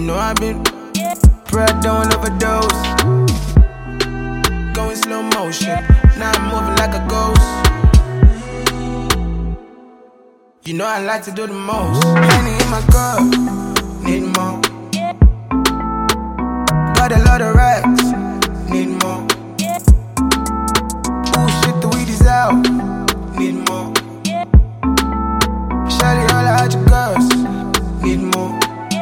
know I've been bred, don't overdose. Going slow motion, now I'm moving like a ghost. You know I like to do the most. Honey in my cup, need more. Got a lot of racks, need more. Ooh shit, the weed is out, need more. Shawty all out your girls, need more.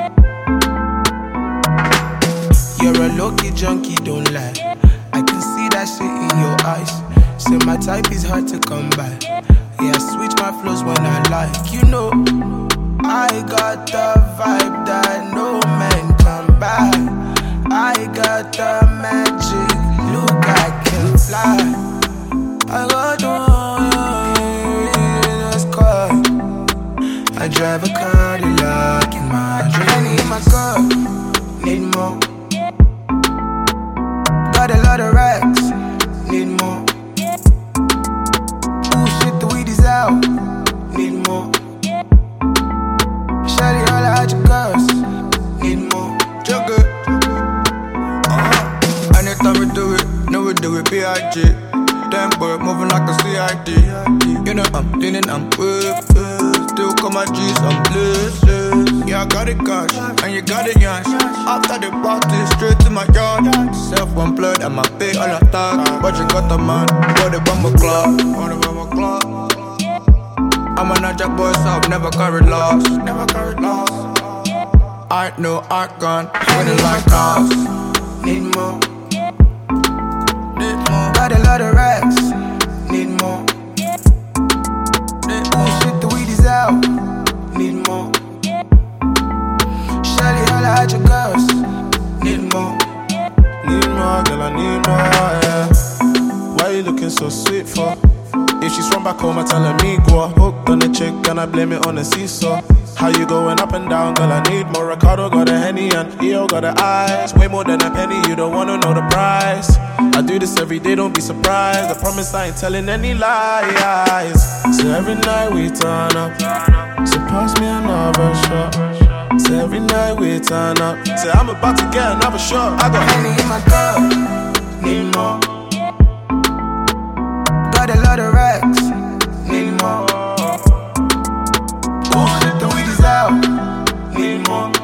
You're a low-key junkie, don't lie. I can see that shit in your eyes. Say my type is hard to come by. Yeah, I switch my flows when I like. You know, I got the vibe that no man can buy. I got the magic, look, I can fly. I got the sky. I drive a Cadillac in my dream. I need my cup, need more. Got a lot of racks, need more. Ooh shit, the weed is out, need more. Shawty all out your girls, need more. Juggle. Anytime we do it, B.I.G. Damn boy, moving like a CID. You know I'm leaning, I'm with. Still call my G's, I'm blessed. Yeah, I got it cash, and you got it yash. After the party, straight to my yard. Self-employed, and my pay all attack. But you got the man, got the bomber clock. I'm a Naja boy, so I've never carried loss. I know I gone, winning like cars. Need more. Got a lot of racks, need more. Ooh shit, the weed is out, need more. Shawty all out your girls, need more. Need more, girl, I need more, yeah. Why you looking so sweet for? If she's from back home, I tell her me go. Hooked on the chick and I blame it on the seesaw. How you going up and down, girl, I need more. Ricardo got a Henny and EO got the eyes. Way more than a penny, you don't wanna know the price. I do this every day, don't be surprised. I promise I ain't telling any lies. So every night we turn up. So pass me another shot. So every night we turn up. Say I'm about to get another shot. I got Henny in my cup, need more. Got a lot of racks, need more. Ooh shit, the weed is out, need more.